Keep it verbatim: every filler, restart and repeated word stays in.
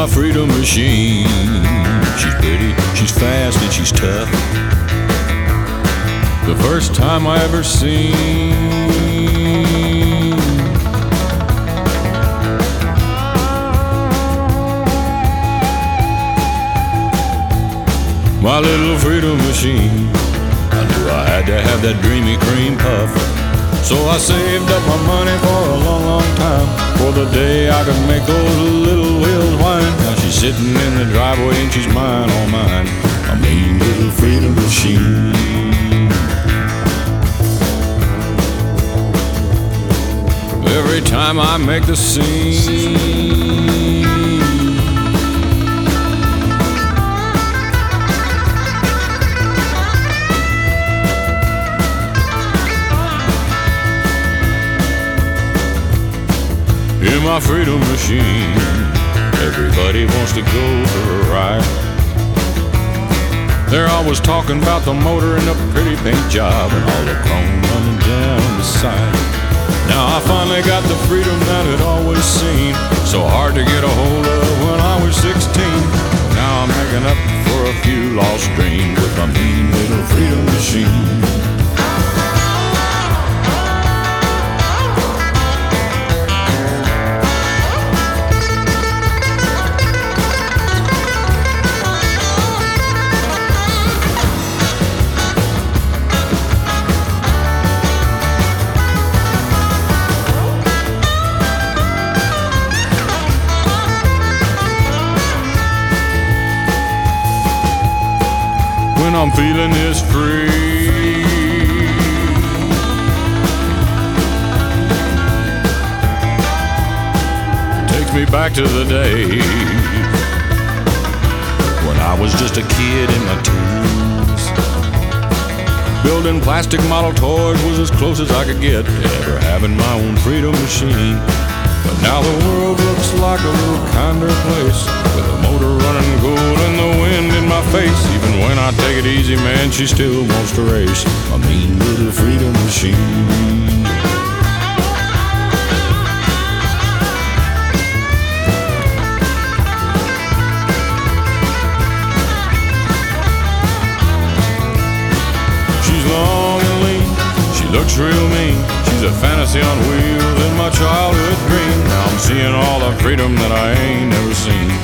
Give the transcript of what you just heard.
my freedom machine. She's pretty, she's fast, and she's tough. The first time I ever seen. My little freedom machine. I knew I had to have that dreamy cream puff. So I saved up my money for a long, long time, for the day I could make those little wheels whine. Now she's sitting in the driveway and she's mine, all mine. A mean little freedom machine. Every time I make the scene, in my freedom machine, everybody wants to go for a ride. They're always talking about the motor and the pretty paint job and all the chrome running down the side. Now I finally got the freedom that I'd always seen, so hard to get a hold of when I was sixteen. Now I'm making up for a few lost dreams with my mean little freedom machine. When I'm feeling this free, takes me back to the days when I was just a kid in my teens. Building plastic model toys was as close as I could get to ever having my own freedom machine. But now the world looks like a little kinder place, with a motor running cool and the wind in my face. Even when I take it easy, man, she still wants to race. A mean little freedom machine. She's long and lean, she looks real mean. She's a fantasy on wheels in my childhood dream. Now I'm seeing all the freedom that I ain't never seen.